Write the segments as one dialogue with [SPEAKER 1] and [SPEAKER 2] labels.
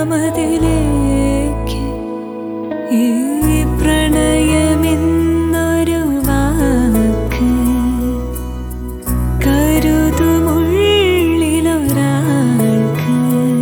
[SPEAKER 1] മനമതിലേക്ക് ഈ പ്രണയമെന്നൊരു വാക്ക് കരുതുമുള്ളിലൊരാൾക്ക്.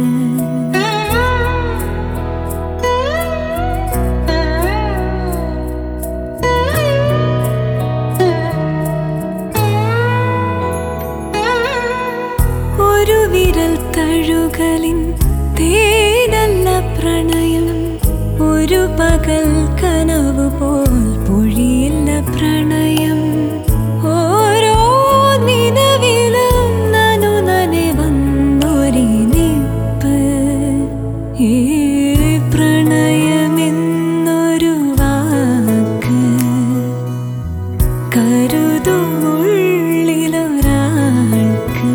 [SPEAKER 1] ഒരു വിരൽ തഴുകലിൻ തേനല്ല പ്രണയം, ഒരു പകൽ കനവ് പോൽ പൊഴിയില്ല പ്രണയം. ഓരോ നിലവിലും നനുനനെ വന്നൊരി നിപ്പ് ഈ പ്രണയമെന്നൊരു വാക്ക് കരുതുമുള്ളിലൊരാൾക്ക്.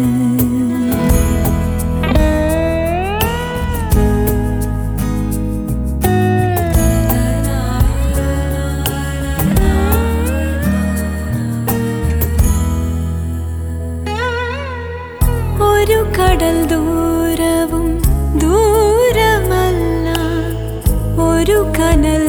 [SPEAKER 1] ഒരു കടൽ ദൂരവും ദൂരമല്ല, ഒരു കനൽ